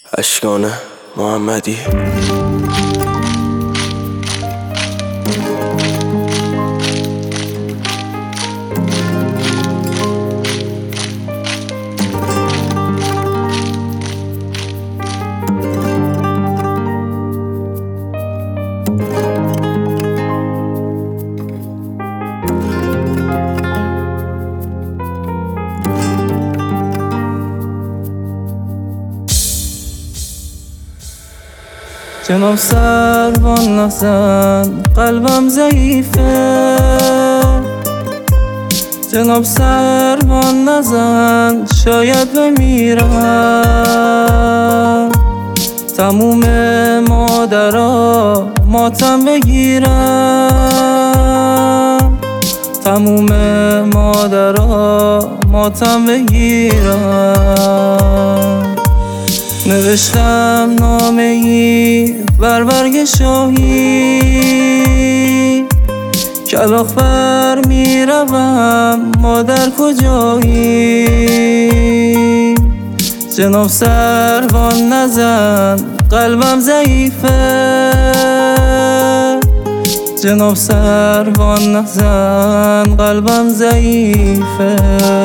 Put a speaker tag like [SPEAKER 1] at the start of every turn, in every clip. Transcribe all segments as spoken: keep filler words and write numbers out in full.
[SPEAKER 1] اشکان محمدی.
[SPEAKER 2] جناب سروان نزن قلبم ضعیفه، جناب سروان نزن شاید بمیرم. تموم مادرها ماتم بگیرم، تموم مادرها ماتم بگیرم. نوشتم نامه ای بر برگ شاهی، کلاغ بر می روم مادر کجایی؟ جناب سروان نزن قلبم ضعیفه، جناب سروان نزن قلبم ضعیفه.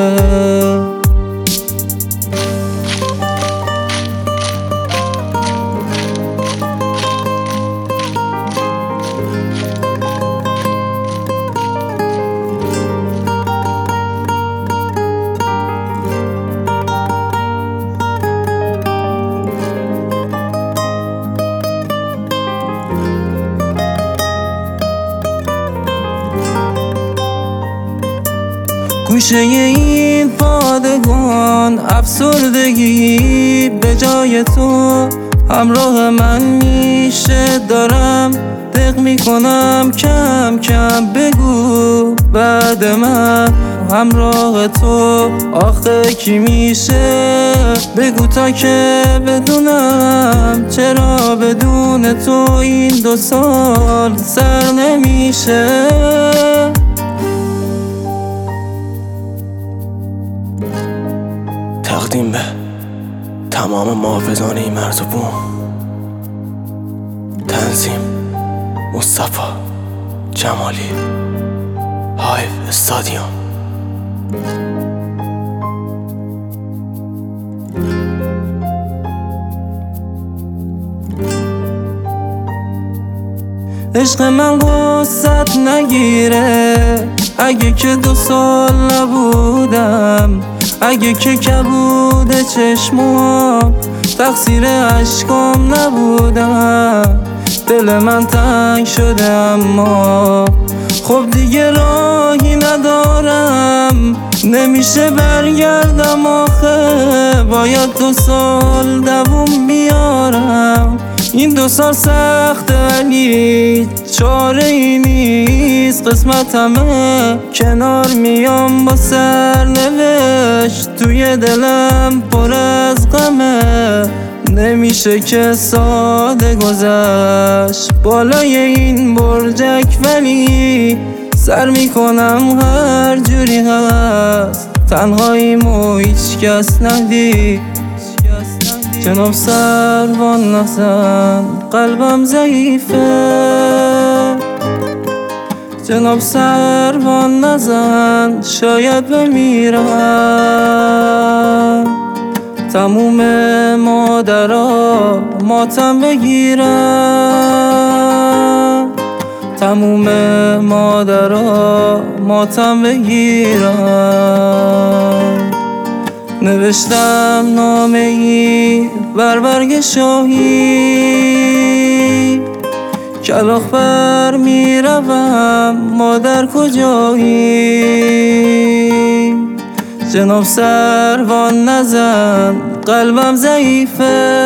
[SPEAKER 2] گوشه این پادگان افسردگی به جای تو همراه من میشه. دارم دق میکنم کم کم، بگو بعد من همراه تو آخه کی میشه؟ بگو تا که بدونم چرا بدون تو این دو سال سر نمیشه.
[SPEAKER 1] تقدیم به تمام محافظان این مرز و بوم. تنظیم مصطفی جمالی، هایف استادیوم.
[SPEAKER 2] عشق من غصت نگیره اگه که دو سال نبودم، اگه که کبود چشمام تقصیر عشقام نبودم. دل من تنگ شده اما خب دیگه راهی ندارم، نمیشه برگردم آخه باید دو سال دووم بیارم. این دو سال سخت ولی چاره ای نیست، قسمتمه کنار میام با سرنوشت. توی دلم پر از غمه، نمیشه که ساده گذشت بالای این برجک، ولی سر میکنم هر جوری هست. تنهاییمو هیچ کس ندید. جناب سروان نزن قلبم ضعیفه، جناب سروان نزن شاید بمیرم. تموم مادرها ماتم بگیرم، تموم مادرها ماتم بگیرم. نوشتم نامه ای بر برگ شاهی، کلاغ بر می روم مادر کجایی؟ جناب سروان نزن قلبم ضعیفه،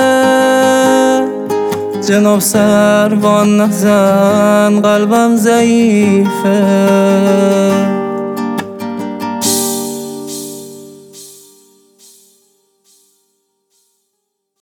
[SPEAKER 2] جناب سروان نزن قلبم ضعیفه.